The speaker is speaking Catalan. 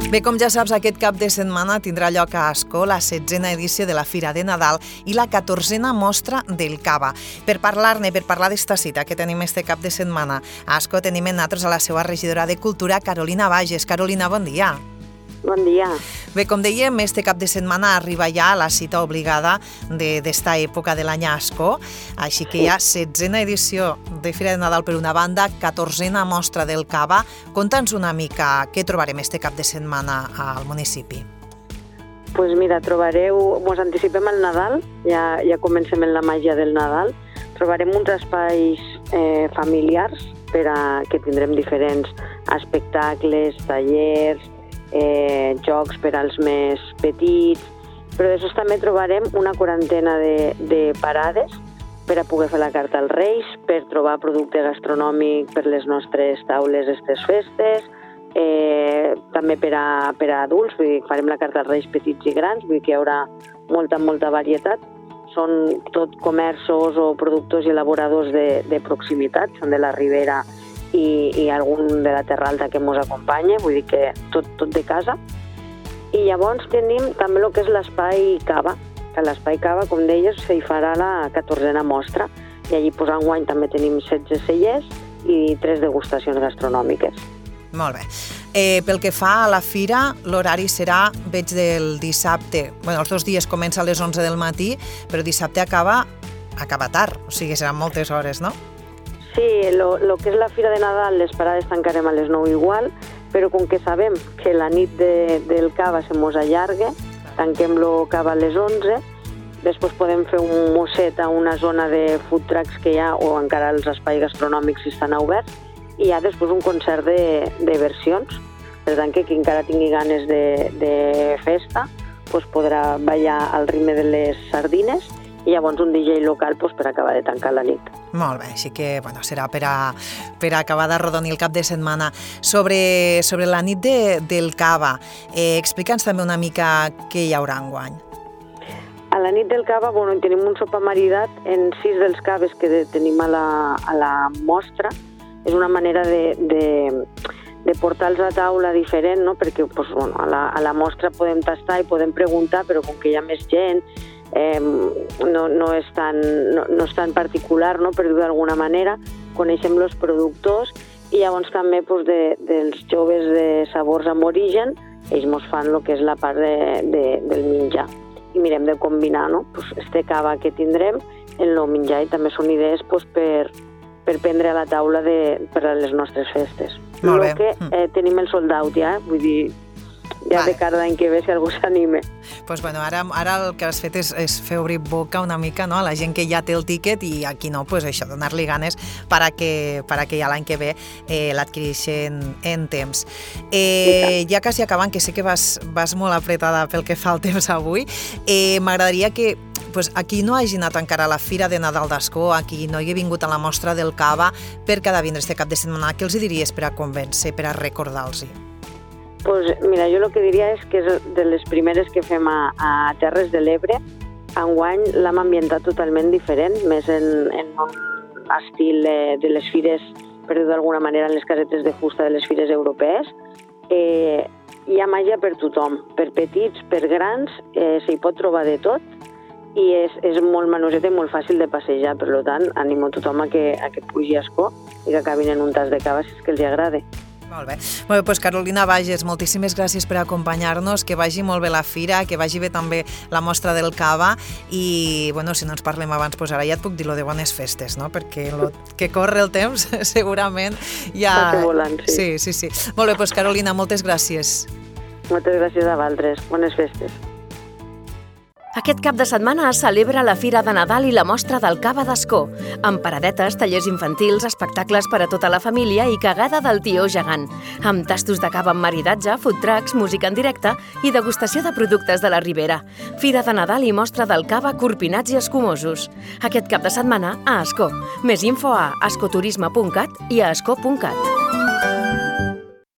Bé, com ja saps, aquest cap de setmana tindrà lloc a Ascó la 16a edició de la Fira de Nadal i la 14a mostra del cava. Per parlar-ne, per parlar d'esta cita que tenim este cap de setmana a Ascó, tenim en nosaltres a la seva regidora de Cultura, Carolina Bages. Carolina, bon dia. Bon dia. Bé, com dèiem, este cap de setmana arriba ja la cita obligada d'esta època de l'any a Ascó, així que hi ha 16a edició de Fira de Nadal per una banda, 14a mostra del cava. Conta'ns una mica què trobarem este cap de setmana al municipi. Doncs mira, ens anticipem al Nadal, ja comencem en la màgia del Nadal. Trobarem uns espais familiars que tindrem diferents espectacles, tallers, jocs per als més petits, però després també trobarem una quarantena de parades per a poder fer la carta als Reis, per trobar producte gastronòmic per les nostres taules aquestes festes, també per a adults, vull dir, farem la carta als Reis petits i grans, vull dir que hi haurà molta varietat. Són tot comerços o productors i elaboradors de proximitat, són de la Ribera i algun de la Terra Alta que ens acompanya, vull dir que tot de casa. I llavors tenim també el que és l'espai cava, que l'espai cava, com deies, s'hi farà la 14a mostra, i allí enguany també tenim 16 cellers i 3 degustacions gastronòmiques. Molt bé. Pel que fa a la fira, l'horari serà, veig, del dissabte. Bé, els 2 dies comença a les 11 del matí, però dissabte acaba tard, o sigui, seran moltes hores, no? Sí, el que és la Fira de Nadal, les parades tancarem a les 9 igual, però com que sabem que la nit del cava se mos allarga, tanquem el cava a les 11, després podem fer un mosset a una zona de food trucks que hi ha, o encara els espais gastronòmics estan oberts, i hi ha després un concert de versions. Per tant, que qui encara tingui ganes de festa podrà ballar al ritme de les sardines, i llavors un DJ local per acabar de tancar la nit. Molt bé, així que serà per a acabar d'arrodonir el cap de setmana. Sobre la nit del cava, explica'ns també una mica què hi haurà enguany. A la nit del cava tenim un sopar maridat en 6 dels caves que tenim a la mostra. És una manera de portar-los a taula diferent, no? Perquè a la mostra podem tastar i podem preguntar, però com que hi ha més gent, no és tan particular, no? Per dir-ho d'alguna manera, coneixem els productors, i llavors també dels joves de sabors amb origen, ells ens fan el que és la part del menjar. I mirem de combinar, no? Este cava que tindrem en el menjar, i també són idees per prendre a la taula per a les nostres festes. Molt bé. Que tenim el sold out ja, vull dir, ja de cara l'any que ve, si algú s'anime. Doncs ara el que has fet és fer obrir boca una mica, no? A la gent que ja té el tíquet, i a qui no, això, donar-li ganes para que ja l'any que ve l'adquireixen en temps. Ja quasi acabant, que sé que vas molt apretada pel que fa al temps avui, m'agradaria que a qui no hagi anat encara a la Fira de Nadal d'Ascó, a qui no hi hagi vingut a la mostra del cava per cada vindre este cap de setmana, què els diries per a convèncer, per a recordar-los-hi? Mira, jo el que diria és que és de les primeres que fem a Terres de l'Ebre. Enguany l'hem ambientat totalment diferent, més en un estil de les fires, per dir-ho d'alguna manera, en les casetes de fusta de les fires europees. Hi ha màgia per tothom, per petits, per grans, s'hi pot trobar de tot, i és molt manoset i molt fàcil de passejar. Per tant, animo tothom a que pugi a Ascó i que acabin en un tas de cava si és que els agrada. Molt bé. Doncs Carolina Bages, moltíssimes gràcies per acompanyar-nos, que vagi molt bé la fira, que vagi bé també la mostra del cava, i si no ens parlem abans, ara ja et puc dir lo de bones festes, no? Perquè que corre el temps segurament ja... Passa volant, sí. Sí. Molt bé, Carolina, moltes gràcies. Moltes gràcies a vosaltres. Bones festes. Aquest cap de setmana es celebra la Fira de Nadal i la mostra del cava d'Ascó, amb paradetes, tallers infantils, espectacles per a tota la família i cagada del tió gegant, amb tastos de cava amb maridatge, food trucks, música en directe i degustació de productes de la Ribera. Fira de Nadal i mostra del cava, corpinats i escumosos. Aquest cap de setmana a Ascó. Més info a ascoturisme.cat i a ascó.cat.